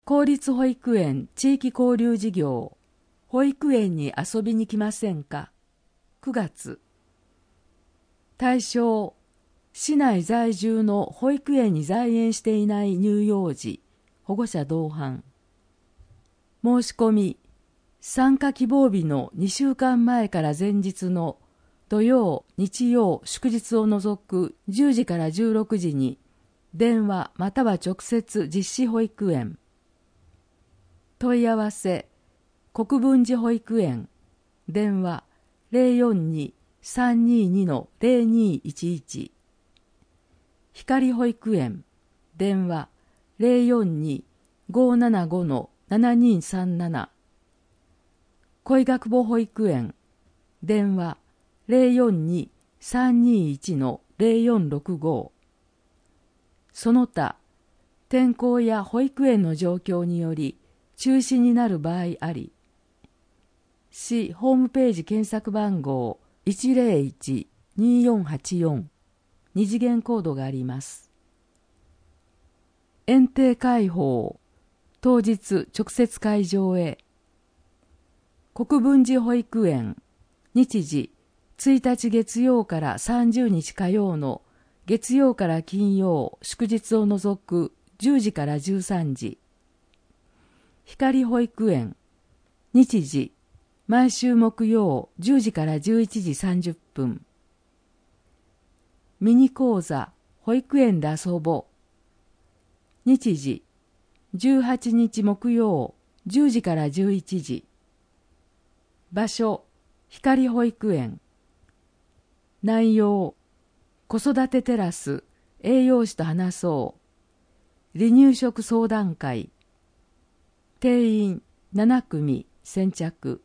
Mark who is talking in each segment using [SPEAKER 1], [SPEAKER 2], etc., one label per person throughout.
[SPEAKER 1] 公立保育園地域交流事業、保育園に遊びに来ませんか。9月。対象、市内在住の保育園に在園していない乳幼児、保護者同伴。申し込み、参加希望日の2週間前から前日の土曜、日曜、祝日を除く10時から16時に電話または直接実施保育園。問い合わせ、国分寺保育園、電話042-322-0211。光保育園、電話042-575-7237。恋学母保育園、電話042-321-0465。その他、天候や保育園の状況により中止になる場合あり、市ホームページ検索番号 101-2484 二次元コードがあります。園庭開放、当日直接会場へ。国分寺保育園、日時1日月曜から30日火曜の月曜から金曜、祝日を除く10時から13時。光保育園、日時毎週木曜10時から11時30分。ミニ講座、保育園で遊ぼう。日時18日木曜10時から11時。場所、光保育園。内容、子育てテラス、栄養士と話そう。離乳食相談会。定員7組先着。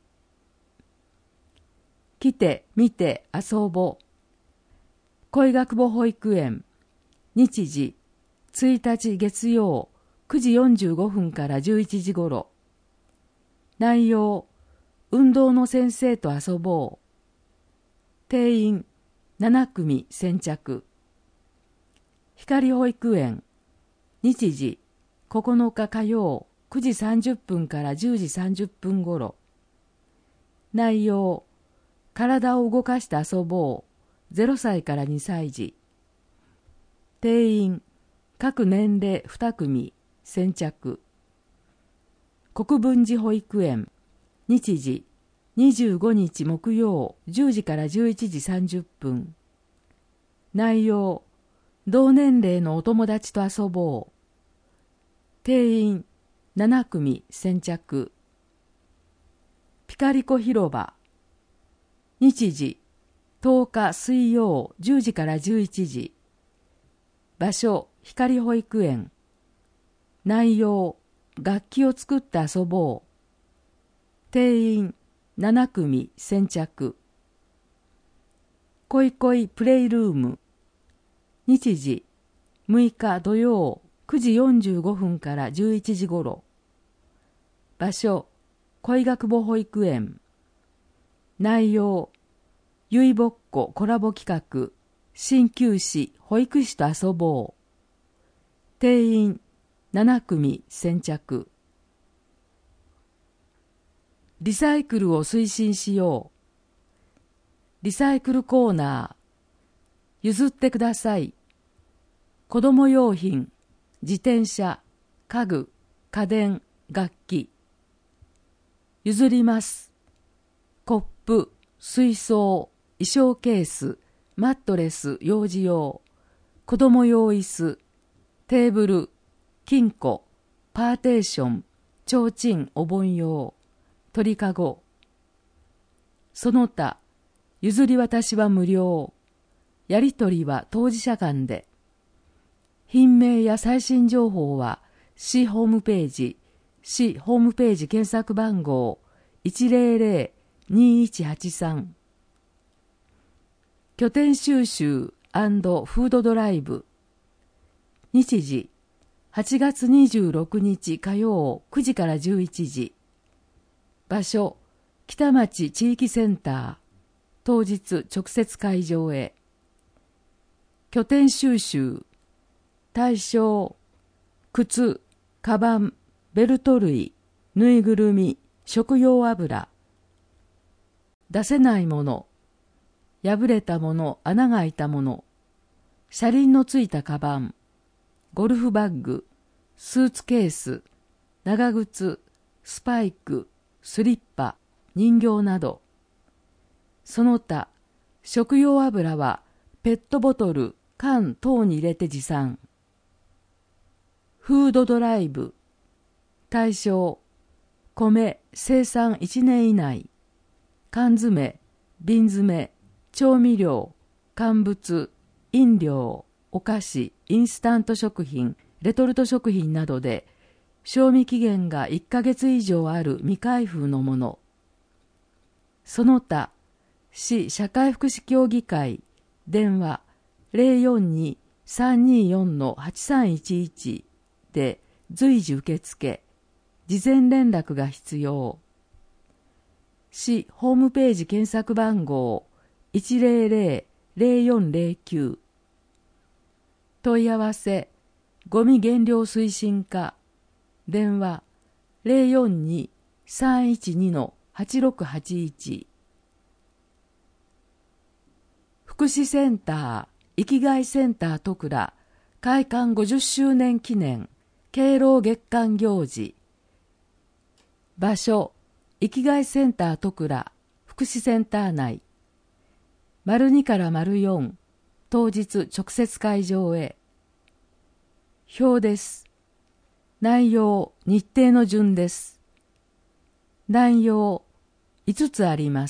[SPEAKER 1] 来て、見て、遊ぼう。恋学母保育園。日時1日月曜9時45分から11時ごろ。内容、運動の先生と遊ぼう。定員7組先着。光保育園。日時9日火曜9時30分から10時30分ごろ。内容、体を動かして遊ぼう。0歳から2歳児。定員各年齢2組先着。国分寺保育園。日時25日木曜10時から11時30分。内容、同年齢のお友達と遊ぼう。定員7組先着。ピカリコ広場。日時10日水曜10時から11時。場所、光保育園。内容、楽器を作って遊ぼう。定員7組先着。恋恋プレイルーム。日時6日土曜9時45分から11時ごろ。場所、恋学母保育園。内容、ゆいぼっこコラボ企画、鍼灸師保育士と遊ぼう。定員7組先着。リサイクルを推進しよう。リサイクルコーナー。譲ってください。子供用品、自転車、家具、家電、楽器。譲ります。コップ、水槽、衣装ケース、マットレス、幼児用、子供用椅子、テーブル、金庫、パーテーション、提灯、お盆用、鳥かご。その他、譲り渡しは無料。やり取りは当事者間で。品名や最新情報は市ホームページ検索番号 100-2183。拠点収集&フードドライブ。日時8月26日火曜9時から11時。場所、北町地域センター。当日直接会場へ。拠点収集。対象、靴、カバン、 ベルト類、ぬいぐるみ、食用油。出せないもの、破れたもの、穴が開いたもの、車輪のついたカバン、ゴルフバッグ、スーツケース、長靴、スパイク、スリッパ、人形など。その他、食用油はペットボトル、缶等に入れて持参。フードドライブ。対象、米生産1年以内。缶詰、瓶詰、調味料、乾物、飲料、お菓子、インスタント食品、レトルト食品などで、賞味期限が1ヶ月以上ある未開封のもの。その他、市社会福祉協議会、電話 042-324-8311 で随時受付、事前連絡が必要。市ホームページ検索番号 100-0409。問い合わせ、ゴミ減量推進課、電話 042-312-8681。福祉センター、生きがいセンター戸倉、開館50周年記念、敬老月間行事。場所、生きがいセンター戸倉、福祉センター内。02から04、当日直接会場へ。表です。内容、日程の順です。内容、5つあります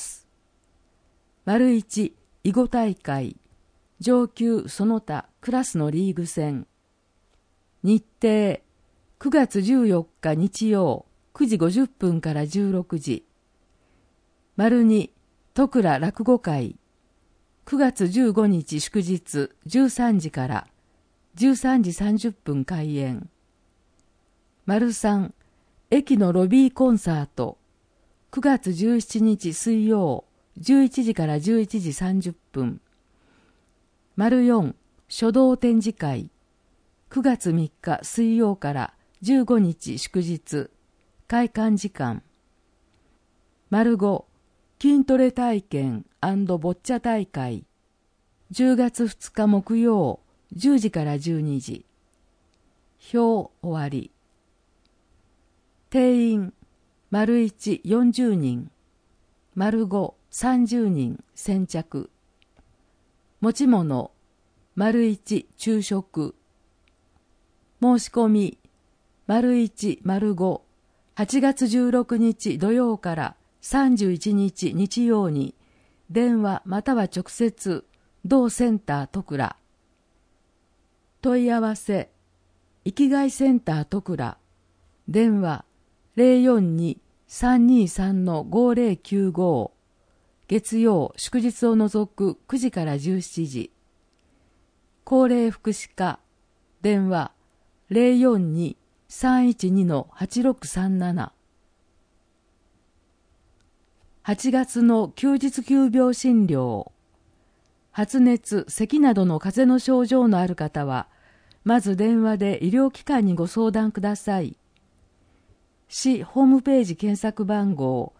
[SPEAKER 1] 。1、囲碁大会、上級その他クラスのリーグ戦。日程、9月14日日曜、9時50分から16時。2、戸倉落語会、9月15日祝日13時から13時30分開演。3、駅のロビーコンサート、9月17日水曜、11時から11時30分。4、書道展示会、9月3日水曜から15日祝日、開館時間。5、筋トレ体験&ボッチャ大会、10月2日木曜、10時から12時。表終わり。定員、1、40人、5、30人先着。持ち物、1、昼食。申し込み、1、5、8月16日土曜から31日日曜に、電話または直接、同センター戸倉。問い合わせ、生きがいセンター戸倉。電話042-323-5095。月曜祝日を除く9時から17時。高齢福祉課。電話042-312-8637。8月の休日急病診療。発熱、咳などの風邪の症状のある方は、まず電話で医療機関にご相談ください。市ホームページ検索番号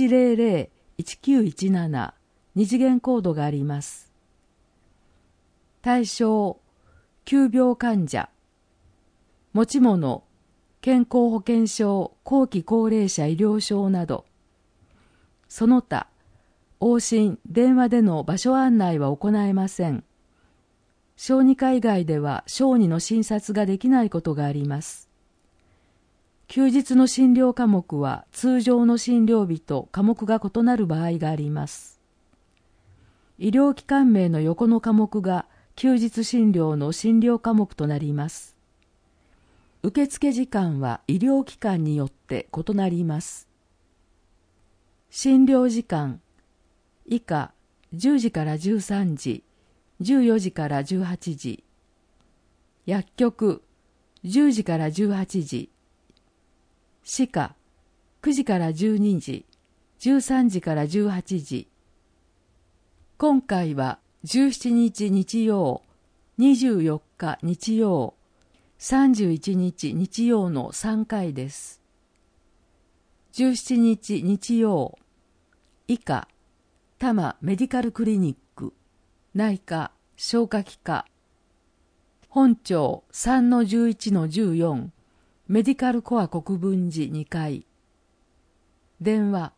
[SPEAKER 1] 100-1917 二次元コードがあります。対象、急病患者。持ち物、健康保険証、後期高齢者医療証など。その他、往診、電話での場所案内は行えません。小児科以外では小児の診察ができないことがあります。休日の診療科目は通常の診療日と科目が異なる場合があります。医療機関名の横の科目が休日診療の診療科目となります。受付時間は医療機関によって異なります。診療時間、以下10時から13時、14時から18時。薬局、10時から18時。歯科、9時から12時、13時から18時。今回は17日日曜、24日日曜、 31日日曜の3回です。17日日曜、以下、多摩メディカルクリニック、内科、消化器科、本庁 3-11-14、メディカルコア国分寺2階、電話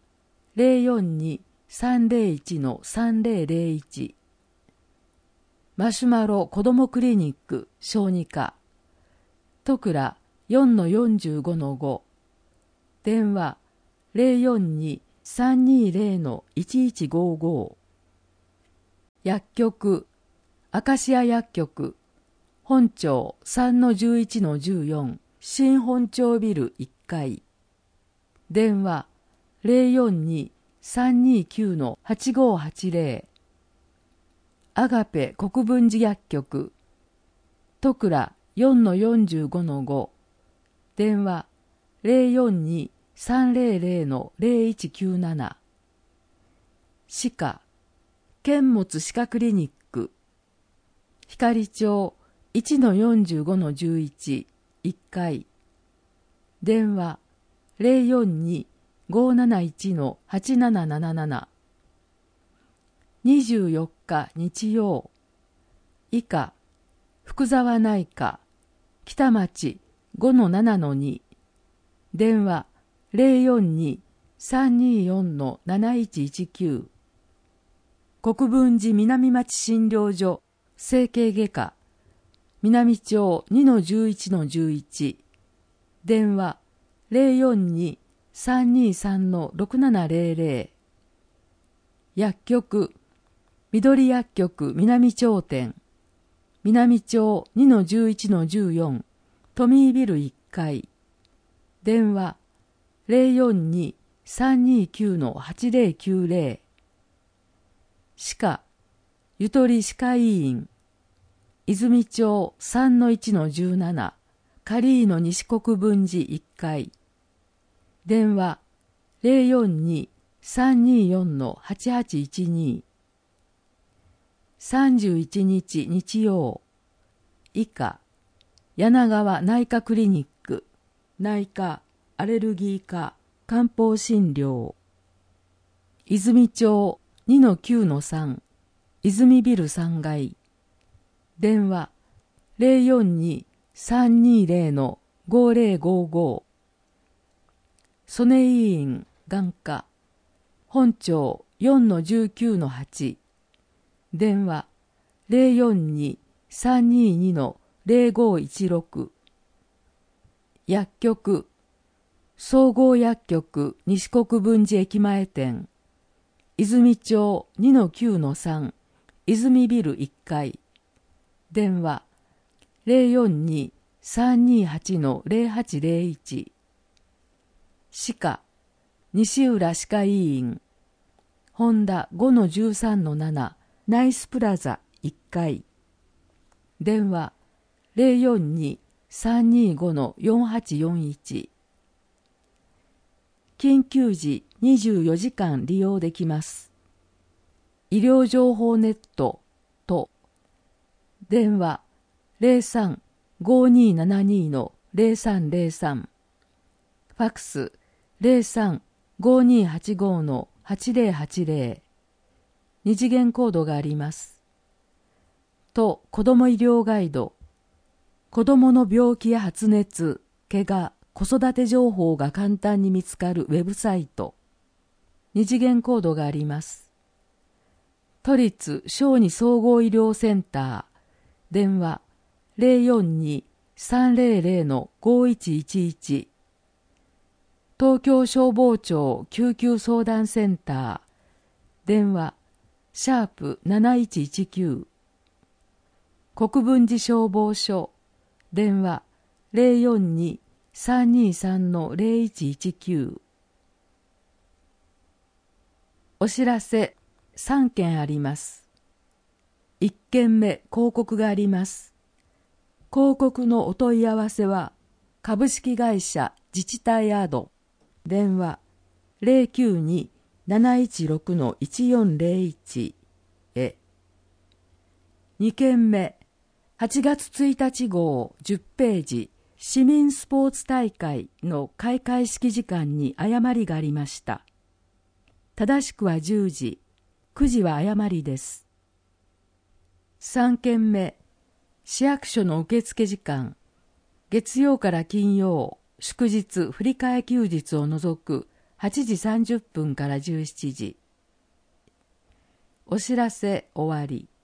[SPEAKER 1] 042-301-3001、マシュマロ子どもクリニック小児科、戸倉 4-45-5、電話 042-320-1155、薬局アカシア薬局本庁 3-11-14、新本町ビル1階、電話 042-329-8580、アガペ国分寺薬局戸倉 4-45-5、電話 042-300-0197、歯科剣物歯科クリニック光町 1-45-11、1階、電話 042-571-8777、24日日曜、以下、福沢内科、北町 5-7-2、電話 042-324-7119、国分寺南町診療所整形外科南町 2-11-11、電話 042-323-6700、薬局緑薬局南町店南町 2-11-14、トミービル1階、電話 042-329-8090、歯科ゆとり歯科医院泉町 3-1-17、カリーノ西国分寺1階、電話 042-324-8812、31日日曜、以下、柳川内科クリニック、内科、アレルギー科、漢方診療、泉町 2-9-3、泉ビル3階、電話 042-320-5055、曽根医院眼科、本庁 4-19-8、電話 042-322-0516、薬局総合薬局西国分寺駅前店泉町 2-9-3、泉ビル1階、電話 042-328-0801、歯科西浦歯科医院本田 5-13-7、ナイスプラザ1階、電話 042-325-4841、緊急時24時間利用できます。医療情報ネットと電話 03-5272-0303、ファックス 03-5285-8080、二次元コードがあります。と子ども医療ガイド、子どもの病気や発熱、怪我、子育て情報が簡単に見つかるウェブサイト、二次元コードがあります。都立小児総合医療センター、電話 042-300-5111、東京消防庁救急相談センター、電話#7119、国分寺消防署、電話 042-323-0119。お知らせ3件あります。1件目、広告があります。広告のお問い合わせは株式会社自治体アド、電話 092-716-1401 へ。2件目、 8月1日号10ページ、市民スポーツ大会の開会式時間に誤りがありました。正しくは10時、9時は誤りです。3件目、市役所の受付時間、月曜から金曜、祝日、振り替え休日を除く8時30分から17時。お知らせ終わり。